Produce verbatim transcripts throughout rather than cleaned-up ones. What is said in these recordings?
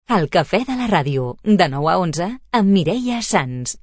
El cafè de la ràdio, de nou a onze, amb Mireia Sans.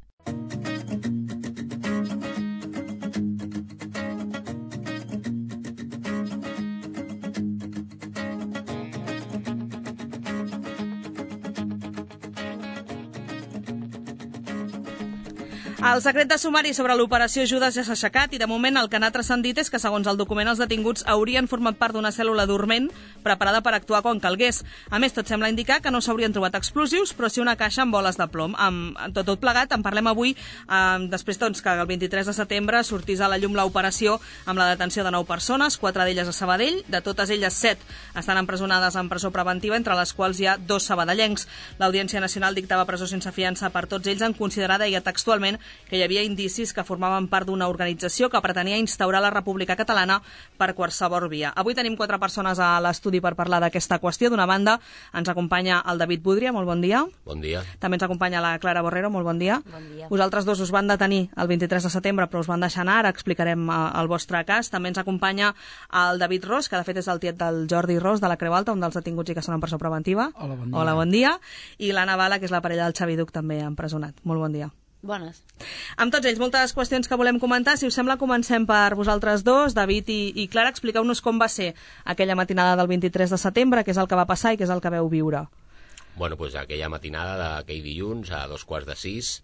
El secret de sumari sobre l'operació Judes ja s'ha aixecat i de moment el que n'ha transcendit és que segons el document els detinguts haurien format part d'una cèl·lula dorment preparada per actuar quan calgués. A més, tot sembla indicar que no s'haurien trobat explosius, però sí una caixa amb boles de plom. Amb tot, tot plegat en parlem avui, eh, després doncs, que el vint-i-tres de setembre sortís a la llum l'operació amb la detenció de nou persones, quatre d'elles a Sabadell, de totes elles set estan empresonades en presó preventiva, entre les quals hi ha dos sabadellencs. L'Audiència Nacional dictava presó sense fiança per tots ells en considerar, deia textualment, que hi havia indicis que formaven part d'una organització que pretenia instaurar la República Catalana per qualsevol via. Avui tenim quatre persones a l'estudi per parlar d'aquesta qüestió. D'una banda, ens acompanya el David Budria, molt bon dia. Bon dia. També ens acompanya la Clara Borrero, molt bon dia. Bon dia. Vosaltres dos us van detenir el vint-i-tres de setembre, però us van deixar anar, ara explicarem el vostre cas. També ens acompanya el David Ros, que de fet és el tiet del Jordi Ros, de la Creu Alta, un dels detinguts i que són en presó preventiva. Hola, bon dia. Hola, bon dia. I l'Anna Bala, que és la parella del Xavi Duc, també empresonat. Molt bon dia. Bones. Amb tots ells, moltes qüestions que volem comentar. Si us sembla, comencem per vosaltres dos, David i, i Clara. Expliqueu-nos com va ser aquella matinada del vint-i-tres de setembre, què és el que va passar i què és el que veu viure. Bueno, doncs aquella matinada d'aquell dilluns a dos quarts de sis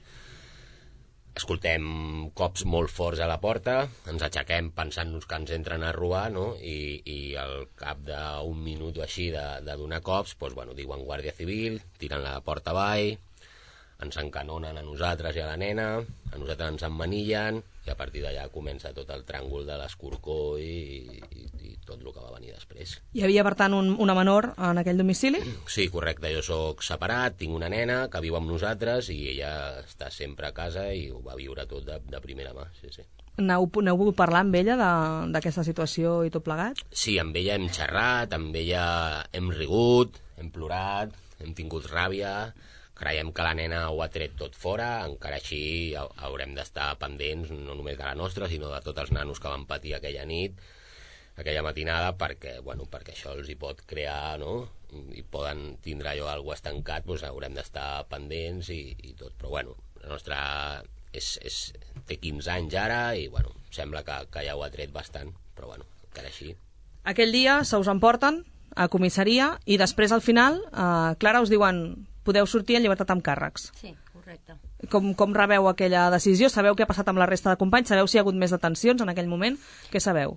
escoltem cops molt forts a la porta, ens aixequem pensant-nos que ens entren a robar, no? I, i al cap d'un minut o així de, de donar cops, doncs, bueno, diuen Guàrdia Civil, tiren la porta avall, ens encanonen a nosaltres i a la nena, a nosaltres ens emmanillen, i a partir d'allà comença tot el tràngol de l'escorcó i, i, i tot el que va venir després. Hi havia, per tant, un, una menor en aquell domicili? Sí, correcte. Jo sóc separat, tinc una nena que viu amb nosaltres i ella està sempre a casa i ho va viure tot de, de primera mà, sí, sí. N'heu pogut parlar amb ella d'aquesta situació i tot plegat? Sí, amb ella hem xerrat, amb ella hem rigut, hem plorat, hem tingut ràbia. Creiem que la nena ho ha tret tot fora, encara així haurem d'estar pendents no només de la nostra, sinó de tots els nanos que van patir aquella nit, aquella matinada, perquè, bueno, perquè això els hi pot crear, no? I poden tindre allò algo estancat, doncs haurem d'estar pendents i, i tot. Però, bueno, la nostra és, és, té quinze anys ara i, bueno, sembla que, que ja ho ha tret bastant, però, bueno, encara així. Aquell dia se us emporten a comissaria i després, al final, eh, Clara, us diuen podeu sortir en llibertat amb càrrecs. Sí, correcte. Com, com rebeu aquella decisió? Sabeu què ha passat amb la resta de companys? Sabeu si hi ha hagut més detencions en aquell moment? Què sabeu?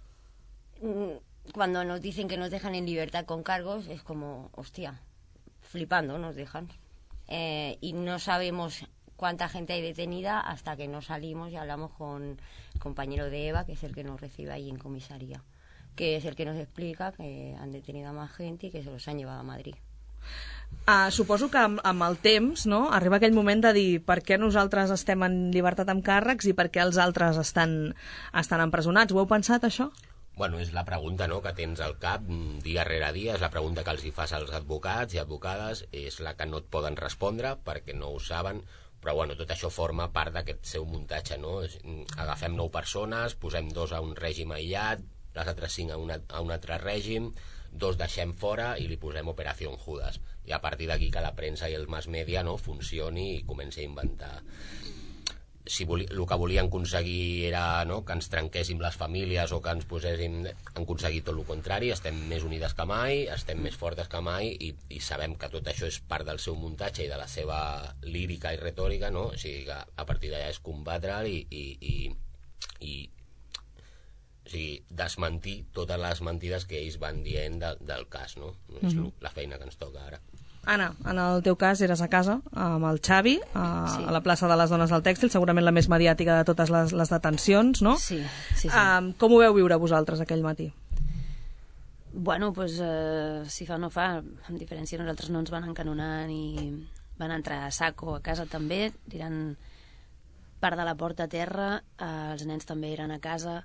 Cuando nos dicen que nos dejan en libertad con cargos, es como, hostia, flipando nos dejan. Eh, y no sabemos cuánta gente hay detenida hasta que no salimos y hablamos con el compañero de Eva, que es el que nos recibe ahí en comisaría, que es el que nos explica que han detenido a más gente y que se los han llevado a Madrid. Uh, suposo que amb, amb el temps, no?, arriba aquell moment de dir per què nosaltres estem en llibertat amb càrrecs i per què els altres estan, estan empresonats. Ho heu pensat, això? Bueno, és la pregunta, no?, que tens al cap dia rere dia, és la pregunta que els hi fas als advocats i advocades, és la que no et poden respondre perquè no ho saben, però bueno, tot això forma part d'aquest seu muntatge, no? Agafem nou persones, posem dos a un règim aïllat, les altres cinc a, una, a un altre règim, dos deixem fora i li posem Operació Judes. I a partir d'aquí que la premsa i els mass media, no, funcioni i comenci a inventar. Si voli, el que volien aconseguir era, no, que ens trenquéssim les famílies o que ens poséssim, han aconseguit tot el contrari, estem més unides que mai, estem més fortes que mai i, i sabem que tot això és part del seu muntatge i de la seva lírica i retòrica, no? O sigui que a partir d'allà és combatre i, i, i, i o sigui, desmentir totes les mentides que ells van dient de, del cas, no? És mm-hmm. la feina que ens toca ara. Anna, en el teu cas eres a casa amb el Xavi, a, sí. a la plaça de les Dones del Tèxtil, segurament la més mediàtica de totes les, les detencions, no? Sí, sí, sí. Um, com ho veu viure vosaltres aquell matí? Bueno, doncs, eh, si fa o no fa, amb diferència nosaltres no ens van encanonar ni van entrar a saco a casa també, tirant part de la porta a terra, eh, els nens també eren a casa.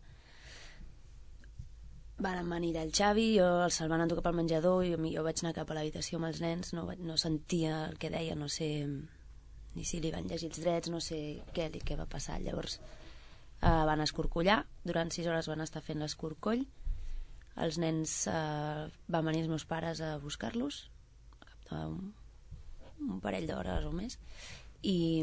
Van venir el Xavi, jo els el van endur cap al menjador i jo vaig anar cap a l'habitació amb els nens, no, no sentia el que deia, no sé ni si li van llegir els drets, no sé què, què va passar. Llavors eh, van escorcollar, durant sis hores van estar fent l'escorcoll, els nens eh, van venir els meus pares a buscar-los, cap d'un un parell d'hores o més, i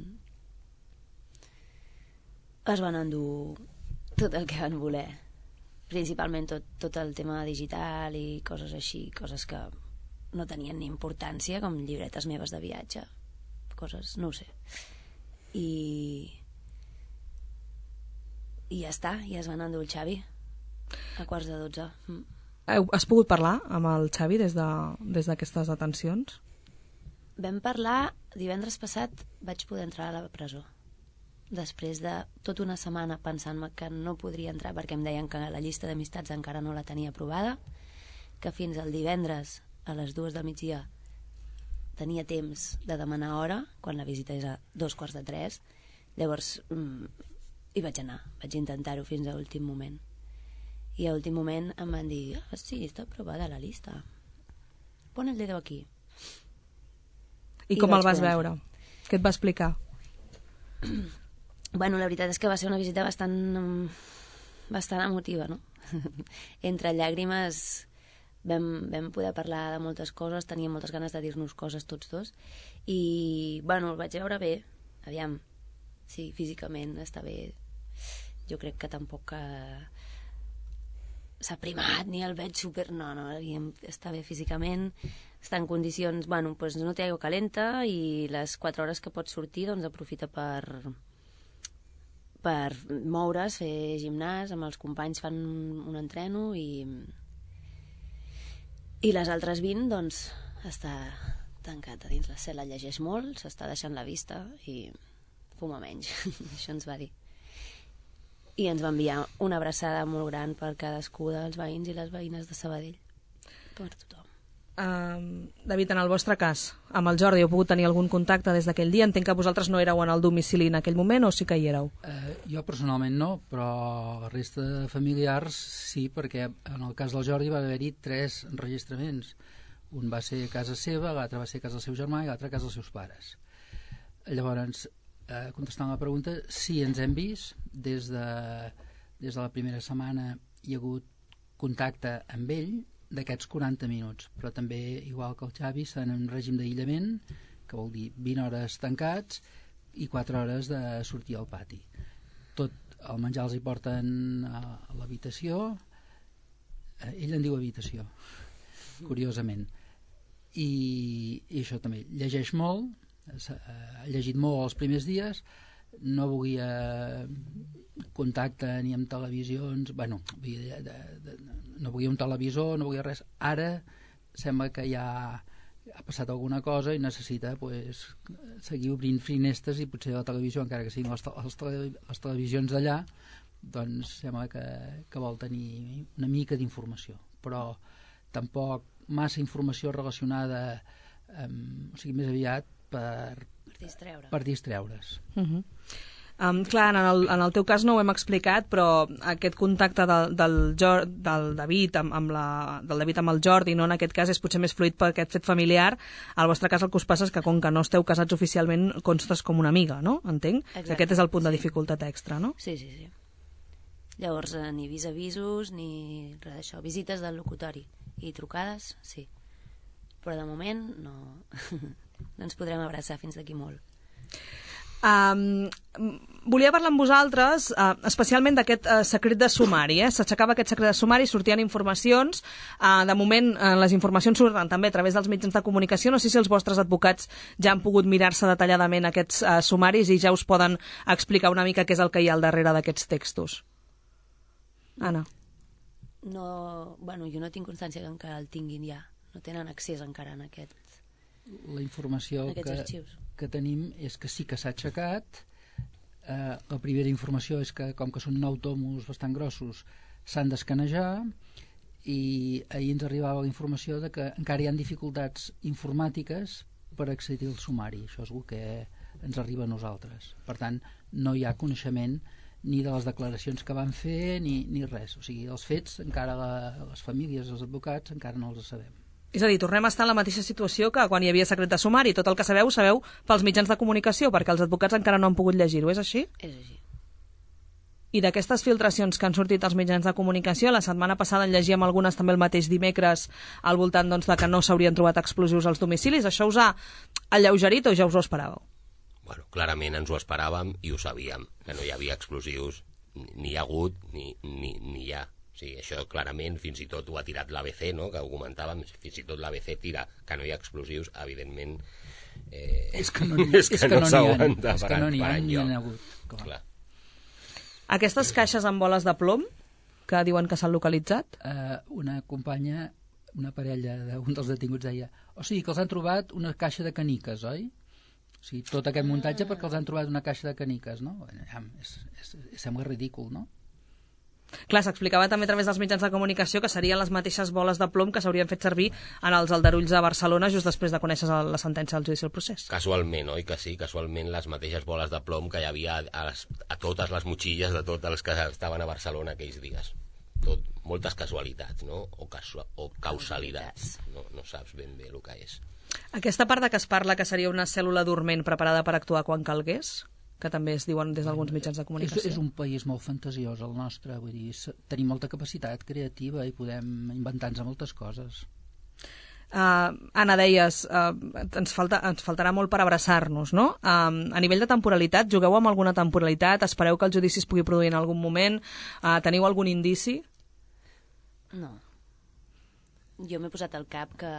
es van endur tot el que van voler, principalment tot, tot el tema digital i coses així, coses que no tenien ni importància, com llibretes meves de viatge, coses, no ho sé, i i ja està, i es van endur el Xavi a quarts de dotze. Mm. Has pogut parlar amb el Xavi des de, des d'aquestes detencions? Vam parlar, divendres passat vaig poder entrar a la presó, després de tota una setmana pensant-me que no podria entrar perquè em deien que la llista d'amistats encara no la tenia aprovada, que fins al divendres a les dues del migdia tenia temps de demanar hora, quan la visita és a dos quarts de tres. Llavors mm, hi vaig anar, vaig intentar-ho fins a l'últim moment, i a l'últim moment em van dir, ah, sí, està aprovada la llista, pon el dedo aquí. I, I com el vas veure? Què et va explicar? Bueno, la veritat és que va ser una visita bastant bastant emotiva, no? Entre llàgrimes vam, vam poder parlar de moltes coses, teníem moltes ganes de dir-nos coses tots dos, i bueno, el vaig veure bé, aviam, sí, físicament està bé, jo crec que tampoc eh, s'ha primat ni el veig super, no, no, està bé físicament, està en condicions, bueno, pues no té aigua calenta, i les quatre hores que pot sortir doncs aprofita per per moure's, fer gimnàs, amb els companys fan un entreno, i i les altres vint doncs està tancat a dins la cel·la, llegeix molt, s'està deixant la vista i fuma menys. Això ens va dir, i ens va enviar una abraçada molt gran per cadascú dels veïns i les veïnes de Sabadell, per tothom. Uh, David, en el vostre cas, amb el Jordi heu pogut tenir algun contacte des d'aquell dia? Entenc que vosaltres no éreu en el domicili en aquell moment, o sí que hi éreu? Uh, jo personalment no, però la resta de familiars sí, perquè en el cas del Jordi va haver-hi tres enregistraments. Un va ser a casa seva, l'altre va ser a casa del seu germà i l'altre a casa dels seus pares. Llavors, eh, contestant la pregunta, sí, ens hem vist des de, des de la primera setmana. Hi ha hagut contacte amb ell d'aquests quaranta minuts, però també, igual que el Xavi, estan en un règim d'aïllament, que vol dir vint hores tancats i quatre hores de sortir al pati. Tot el menjar els hi porten a l'habitació, ell en diu habitació, curiosament, i, i això també, llegeix molt, ha llegit molt els primers dies, no volia contacte ni amb televisions, bueno, de, de, de, no volia un televisor, no volia res. Ara sembla que ja ha passat alguna cosa i necessita pues, seguir obrint finestres, i potser la televisió, encara que siguin les, les, tele, les televisions d'allà, doncs sembla que, que vol tenir una mica d'informació, però tampoc massa informació relacionada amb, o sigui, més aviat per, per, distreure. per distreure's. Uh-huh. Um, clar, en el, en el teu cas no ho hem explicat, però aquest contacte del, del, del, David amb, amb la, del David amb el Jordi, no, en aquest cas és potser més fluid per aquest fet familiar. Al vostre cas el que us passa és que com que no esteu casats oficialment constes com una amiga, no? Entenc? Exacte. Aquest és el punt de dificultat extra, no? Sí, sí, sí. Llavors eh, ni vis-a-visos ni res d'això, visites del locutori i trucades, sí, però de moment no, no ens podrem abraçar fins d'aquí molt. Um, volia parlar amb vosaltres uh, especialment d'aquest uh, secret de sumari, eh? S'aixecava aquest secret de sumari, sortien informacions, uh, de moment uh, les informacions surten també a través dels mitjans de comunicació. No sé si els vostres advocats ja han pogut mirar-se detalladament aquests uh, sumaris i ja us poden explicar una mica què és el que hi ha al darrere d'aquests textos. Anna. No, bueno, jo no tinc constància que encara el tinguin ja, no tenen accés encara en aquest, la informació que, que tenim és que sí que s'ha aixecat. Eh, la primera informació és que, com que són nou tomos bastant grossos, s'han d'escanejar, i ahir ens arribava la informació de que encara hi ha dificultats informàtiques per accedir al sumari. Això és el que ens arriba a nosaltres. Per tant, no hi ha coneixement ni de les declaracions que van fer ni, ni res. O sigui, els fets, encara la, les famílies, els advocats, encara no els sabem. És a dir, tornem a estar en la mateixa situació que quan hi havia secret de sumari. Tot el que sabeu, sabeu pels mitjans de comunicació, perquè els advocats encara no han pogut llegir-ho. És així? És així. I d'aquestes filtracions que han sortit als mitjans de comunicació, la setmana passada en llegíem algunes també el mateix dimecres al voltant doncs, de que no s'haurien trobat explosius als domicilis. Això us ha alleugerit o ja us ho esperàveu? Bueno, clarament ens ho esperàvem i ho sabíem, que no hi havia explosius, ni hi ha hagut ni, ni, ni hi ha. O sigui, això clarament fins i tot ho ha tirat l'A B C, no? Que ho comentàvem, fins i tot l'A B C tira que no hi ha explosius, evidentment eh, és que no n'hi no s'aguanta és que no n'hi ha, per ni enlloc. n'hi ha hagut. Clar. Clar. Aquestes caixes amb boles de plom que diuen que s'han localitzat? Uh, una companya, una parella d'un dels detinguts deia, o sigui que els han trobat una caixa de caniques, oi? O sigui, tot aquest muntatge perquè els han trobat una caixa de caniques, no? Bueno, ja, és, és, és, sembla ridícul, no? Clar, s'explicava també a través dels mitjans de comunicació que serien les mateixes boles de plom que s'haurien fet servir en els aldarulls de Barcelona just després de conèixer la sentència del judici del procés. Casualment, oi que sí? Casualment les mateixes boles de plom que hi havia a, les, a totes les motxilles de tots els que estaven a Barcelona aquells dies. Tot, moltes casualitats, no? O, casu o causalitats. No, no saps ben bé el que és. Aquesta part de què es parla que seria una cèl·lula dorment preparada per actuar quan calgués, que també es diuen des d'alguns mitjans de comunicació. És, és un país molt fantasiós, el nostre, vull dir, tenim molta capacitat creativa i podem inventar-nos moltes coses. Uh, Anna, deies, uh, ens, falta, ens faltarà molt per abraçar-nos, no? Uh, a nivell de temporalitat, jugueu amb alguna temporalitat? Espereu que el judici es pugui produir en algun moment? Uh, teniu algun indici? No. Jo m'he posat al cap que,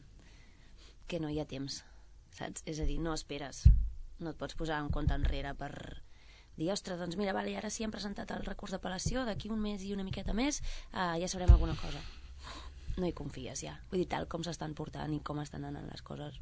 que no hi ha temps, saps? És a dir, no esperes. No et pots posar en compte enrere per dir, ostres, doncs mira, vale, ara sí hem presentat el recurs d'apel·lació, d'aquí un mes i una miqueta més uh, ja sabrem alguna cosa. No hi confies ja. Vull dir, tal com s'estan portant i com estan anant les coses.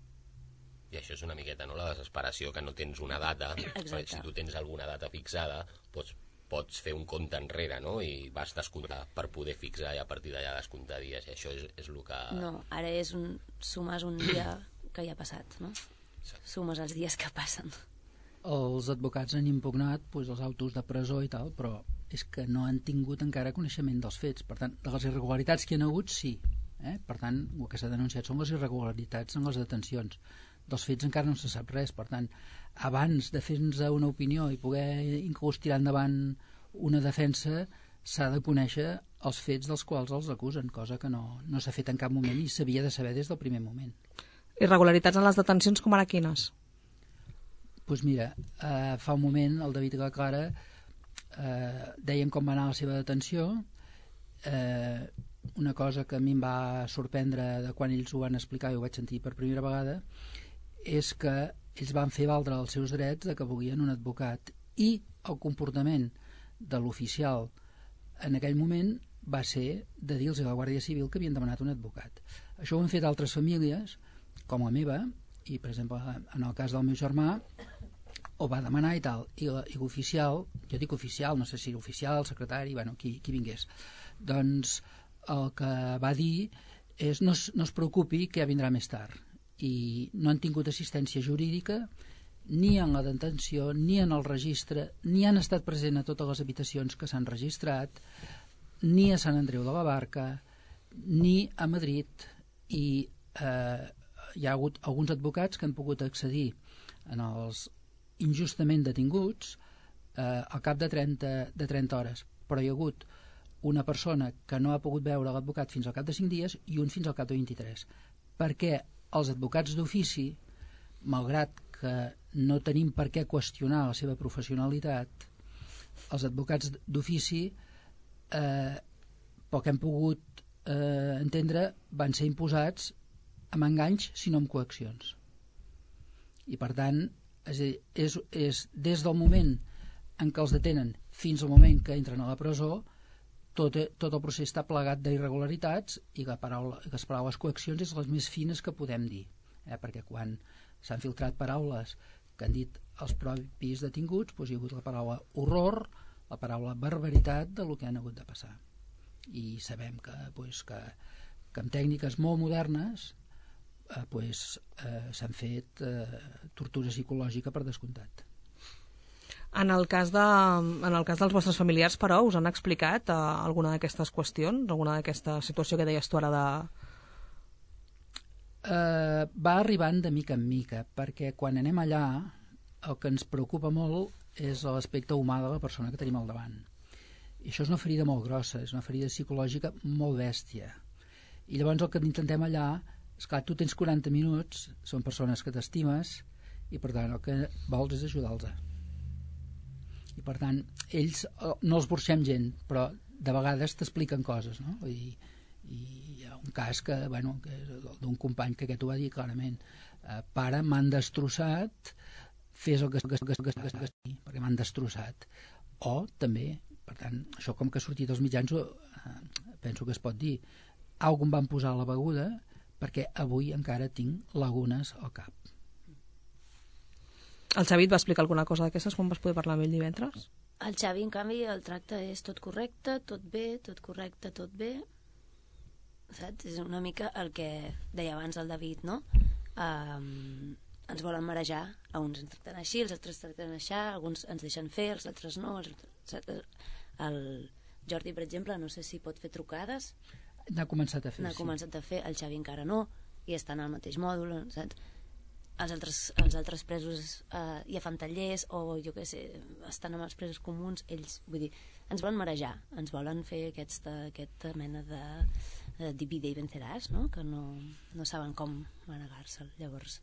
I això és una miqueta, no?, la desesperació, que no tens una data. Exacte. Si tu tens alguna data fixada, doncs pots fer un compte enrere, no?, i vas descomptar per poder fixar i a partir d'allà descomptar dies, i això és, és el que... No, ara és un, sumes un dia que ja ha passat, no? Sumes els dies que passen. Els advocats han impugnat doncs, els autos de presó i tal, però és que no han tingut encara coneixement dels fets. Per tant, de les irregularitats que hi ha hagut, sí. Eh? Per tant, el que s'ha denunciat són les irregularitats en les detencions. Dels fets encara no se sap res. Per tant, abans de fer-nos una opinió i poder inclús tirar endavant una defensa, s'ha de conèixer els fets dels quals els acusen, cosa que no, no s'ha fet en cap moment i s'havia de saber des del primer moment. Irregularitats en les detencions com ara quines? Doncs pues mira, eh, fa un moment el David i la Clara eh, deien com va anar la seva detenció. Eh, una cosa que a mi em va sorprendre de quan ells ho van explicar i ho vaig sentir per primera vegada és que ells van fer valdre els seus drets de que volien un advocat, i el comportament de l'oficial en aquell moment va ser de dir-los a la Guàrdia Civil que havien demanat un advocat. Això ho han fet altres famílies com la meva, i per exemple en el cas del meu germà ho va demanar i tal, i l'oficial, jo dic oficial, no sé si oficial, secretari, bueno, qui, qui vingués, doncs el que va dir és no es, no es preocupi que ja vindrà més tard, i no han tingut assistència jurídica ni en la detenció, ni en el registre, ni han estat presents a totes les habitacions que s'han registrat, ni a Sant Andreu de la Barca, ni a Madrid, i eh, hi ha hagut alguns advocats que han pogut accedir en els injustament detinguts eh, al cap de trenta, de trenta hores, però hi ha hagut una persona que no ha pogut veure l'advocat fins al cap de cinc dies i un fins al cap de vint-i-tres, perquè els advocats d'ofici, malgrat que no tenim per què qüestionar la seva professionalitat, els advocats d'ofici eh, pel que hem pogut eh, entendre van ser imposats amb enganys, sinó amb coaccions. I per tant, és, és, és des del moment en què els detenen fins al moment que entren a la presó, tot, tot el procés està plegat d'irregularitats, i la paraula, les paraules coaccions és les més fines que podem dir, eh? Perquè quan s'han filtrat paraules que han dit els propis detinguts, doncs hi ha hagut la paraula horror, la paraula barbaritat de lo que han hagut de passar. I sabem que, doncs, que, que amb tècniques molt modernes Eh, pues, eh, s'han fet eh, tortura psicològica per descomptat. En el cas de, en el cas dels vostres familiars, però, us han explicat eh, alguna d'aquestes qüestions, alguna d'aquesta situació que deies tu ara de... Eh, va arribant de mica en mica, perquè quan anem allà el que ens preocupa molt és l'aspecte humà de la persona que tenim al davant. I això és una ferida molt grossa, és una ferida psicològica molt bèstia. I llavors el que intentem allà, esclar, tu tens quaranta minuts, són persones que t'estimes, i per tant el que vols és ajudar-los. I per tant, ells no els burxem gent, però de vegades t'expliquen coses, no? I, i hi ha un cas que, bueno, que és d'un company que aquest ho va dir clarament, eh, pare, m'han destrossat, fes el que, que, que, que, que, que perquè m'han destrossat. O també, per tant, això com que ha sortit als mitjans, eh, penso que es pot dir, algú em van posar a la beguda perquè avui encara tinc lagunes al cap. El Xavi et va explicar alguna cosa d'aquestes quan vas poder parlar amb ell divendres? El Xavi, en canvi, el tracte és tot correcte, tot bé, tot correcte, tot bé. Saps? És una mica el que deia abans el David, no? Um, ens volen marejar, a uns ens tracten així, els altres tracten així, alguns ens deixen fer, els altres no. Els... El Jordi, per exemple, no sé si pot fer trucades. N'ha començat a fer, N'ha sí. començat a fer, el Xavi encara no, i estan al mateix mòdul, saps? Els altres, els altres presos eh, ja fan tallers o jo què sé, estan amb els presos comuns, ells, vull dir, ens volen marejar, ens volen fer aquesta, aquesta mena de, de divide i venceràs, no? Que no, no saben com manegar-se'l. Llavors,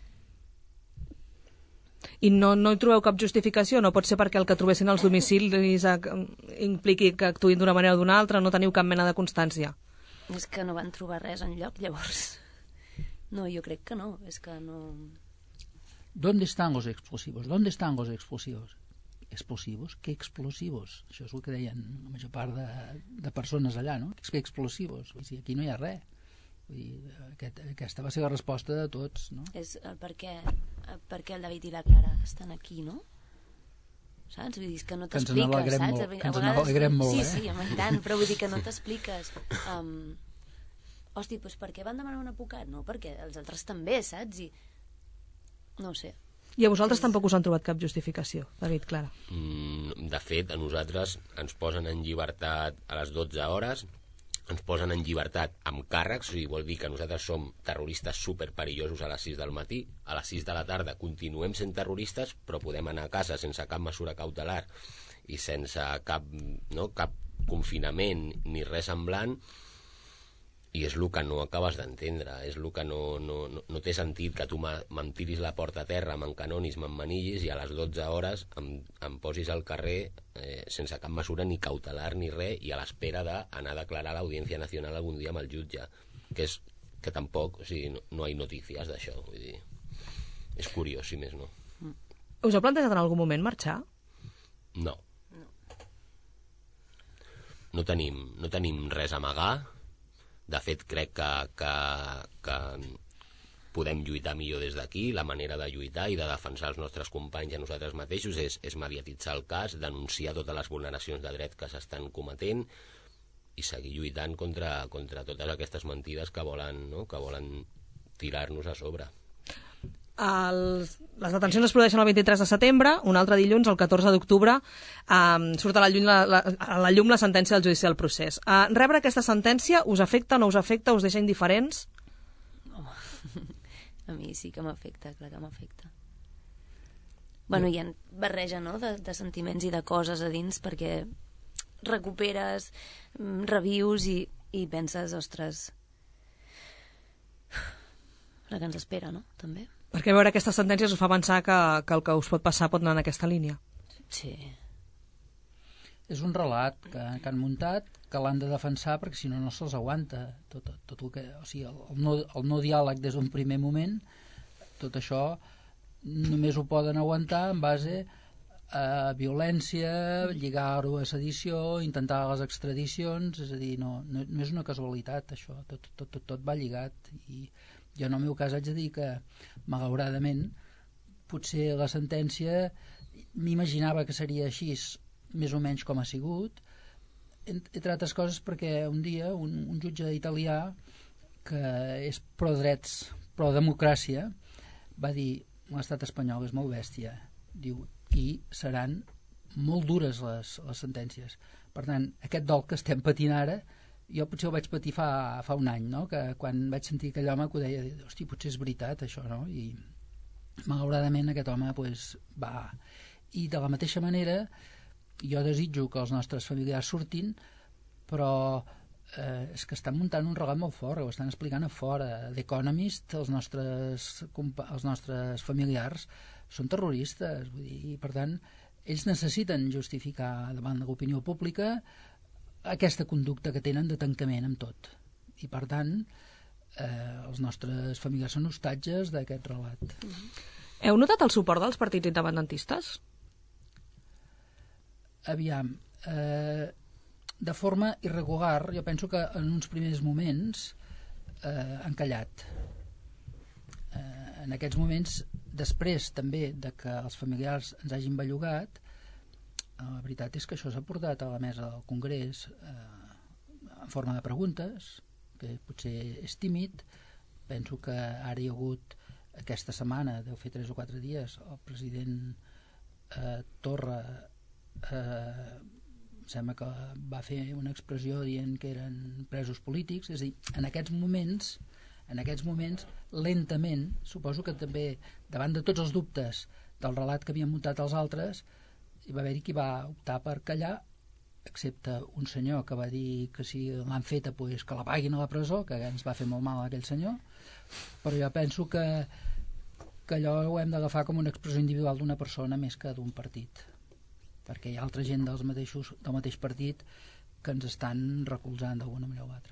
I no, no hi trobeu cap justificació? No pot ser perquè el que trobessin als domicilis impliqui que actuïn d'una manera o d'una altra? No teniu cap mena de constància? és que no van trobar res enlloc, llavors no, jo crec que no, és que no... ¿Dónde están los explosivos? ¿Dónde están los explosivos? ¿Explosivos? ¿Qué explosivos? Això és el que deien la major part de, de persones allà, no? ¿Qué explosivos? Vull dir, aquí no hi ha res. Vull dir, aquest, aquesta va ser la resposta de tots, no? És el per què, el per què el David i la Clara estan aquí, no? Saps? Vull dir, que no t'expliques, saps? Molt, que ens n'alegrem molt, sí, eh? Sí, sí, tant, però vull dir que no t'expliques. Um, hosti, doncs per què van demanar un advocat? No, perquè els altres també, saps? I no ho sé. I a vosaltres tampoc us han trobat cap justificació, David, Clara? Mm, de fet, a nosaltres ens posen en llibertat a les dotze hores, ens posen en llibertat amb càrrecs, o sigui, vol dir que nosaltres som terroristes superperillosos a les sis del matí, a les sis de la tarda continuem sent terroristes, però podem anar a casa sense cap mesura cautelar i sense cap, no, cap confinament ni res semblant, i és el que no acabes d'entendre, és el que no, no, no, no té sentit que tu me'm tiris la porta a terra, m'encanonis, m'emmanillis i a les dotze hores em, em posis al carrer eh, sense cap mesura ni cautelar ni res i a l'espera d'anar a declarar a l'Audiència Nacional algun dia amb el jutge, que és que tampoc, o sigui, no, no hi ha notícies d'això, vull dir, és curiós, si més no. Us heu plantejat en algun moment marxar? No. No tenim, no tenim res a amagar. De fet, crec que, que, que podem lluitar millor des d'aquí. La manera de lluitar i de defensar els nostres companys i a nosaltres mateixos és, és mediatitzar el cas, denunciar totes les vulneracions de dret que s'estan cometent i seguir lluitant contra, contra totes aquestes mentides que volen, no? que volen tirar-nos a sobre. Els, les detencions es produeixen el vint-i-tres de setembre, un altre dilluns, el catorze d'octubre, um, surt a la, llum la, la, a la llum la sentència del judici del procés. Uh, rebre aquesta sentència us afecta, no us afecta, us deixa indiferents? No. A mi sí que m'afecta, clar que m'afecta. Bueno, hi ha barreja, no?, de, de sentiments i de coses a dins, perquè recuperes, revius i, i penses, ostres, la que ens espera, no?, també. Perquè veure aquestes sentències us fa pensar que, que el que us pot passar pot anar en aquesta línia. Sí. És un relat que, que han muntat, que l'han de defensar perquè si no no se'ls aguanta. Tot, tot el, que, o sigui, el, el, no, el no diàleg des d'un primer moment, tot això només ho poden aguantar en base a violència, lligar-ho a sedició, intentar les extradicions, és a dir, no, no, no és una casualitat això, tot, tot, tot, tot va lligat. I jo en el meu cas haig de dir que malauradament potser la sentència m'imaginava que seria així més o menys com ha sigut, entre altres coses perquè un dia un, un jutge italià que és pro-drets, pro-democràcia, va dir l'estat espanyol és molt bèstia, diu, i seran molt dures les, les sentències. Per tant, aquest dol que estem patint ara, jo potser ho vaig patir fa, fa un any, no? Que quan vaig sentir aquell home que ho deia, hosti, potser és veritat això, no? I malauradament aquest home pues, va... I de la mateixa manera, jo desitjo que els nostres familiars surtin, però eh, és que estan muntant un relat molt fort, ho estan explicant a fora. The Economist, els nostres, els nostres familiars són terroristes, vull dir, i per tant ells necessiten justificar davant de l'opinió pública aquesta conducta que tenen de tancament amb tot, i per tant eh, els nostres familiars són hostatges d'aquest relat. Heu notat el suport dels partits independentistes? Aviam, eh, de forma irregular, jo penso que en uns primers moments eh, han callat. Eh, en aquests moments, després també de que els familiars ens hagin bellugat, eh, la veritat és que això s'ha portat a la mesa del Congrés eh, en forma de preguntes, que potser és tímid. Penso que ara hi ha hagut aquesta setmana, deu fer tres o quatre dies, el president eh, Torra eh, sembla que va fer una expressió dient que eren presos polítics. És a dir, en aquests moments en aquests moments, lentament, suposo que també davant de tots els dubtes del relat que havien muntat els altres, hi va haver-hi qui va optar per callar, excepte un senyor que va dir que si l'han feta, pues, que la paguin a la presó, que ens va fer molt mal a aquell senyor. Però jo penso que, que allò ho hem d'agafar com una expressió individual d'una persona més que d'un partit, perquè hi ha altra gent dels mateixos, del mateix partit que ens estan recolzant d'alguna manera o altra.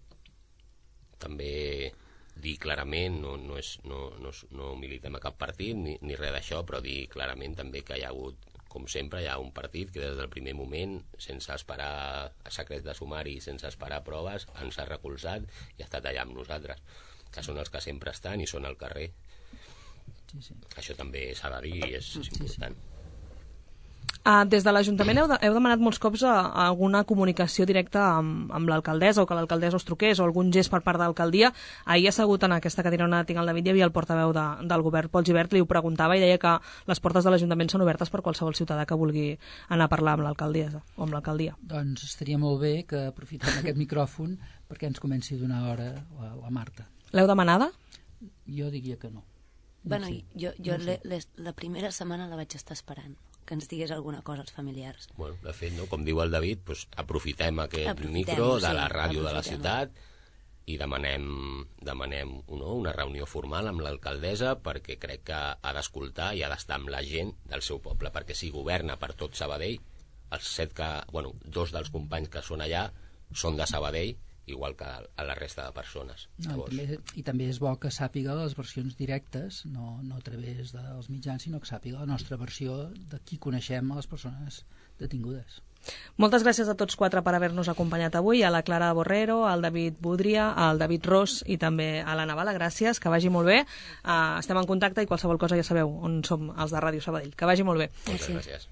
També dir clarament, no, no, és, no, no, no militem a cap partit ni, ni res d'això, però dir clarament també que hi ha hagut, com sempre, hi ha un partit que des del primer moment, sense esperar secret de sumari, sense esperar proves, ens ha recolzat i ha estat allà amb nosaltres, que són els que sempre estan i són al carrer. Sí, sí. Això també s'ha de dir i és, és important. Sí, sí. Uh, des de l'Ajuntament heu, de, heu demanat molts cops a, a alguna comunicació directa amb, amb l'alcaldessa, o que l'alcaldessa us truqués, o algun gest per part de l'alcaldia. Ahir assegut en aquesta cadira on tinc el David hi havia el portaveu de, del govern, Pol Gibert, li ho preguntava i deia que les portes de l'Ajuntament són obertes per qualsevol ciutadà que vulgui anar a parlar amb l'alcaldessa o amb l'alcaldia. Doncs estaria molt bé que aprofitem aquest micròfon perquè ens comenci a donar hora la, la Marta. L'heu demanada? Jo diria que no. no bueno, sé. jo, jo no sé. le, la primera setmana la vaig estar esperant, que ens digués alguna cosa als familiars. Bueno, de fet, no? Com diu el David, doncs aprofitem aquest aprofitem, micro de sí, la ràdio de la aprofitem. ciutat i demanem, demanem no? una reunió formal amb l'alcaldessa, perquè crec que ha d'escoltar i ha d'estar amb la gent del seu poble, perquè si governa per tot Sabadell, els set que, bueno, dos dels companys que són allà són de Sabadell, igual que a la resta de persones. No, i, també, I també és bo que sàpiga les versions directes, no, no a través dels mitjans, sinó que sàpiga la nostra versió de qui coneixem a les persones detingudes. Moltes gràcies a tots quatre per haver-nos acompanyat avui, a la Clara Borrero, al David Budria, al David Ros i també a l'Anna Bala. Gràcies, que vagi molt bé. Uh, estem en contacte i qualsevol cosa ja sabeu on som els de Ràdio Sabadell. Que vagi molt bé. Moltes gràcies.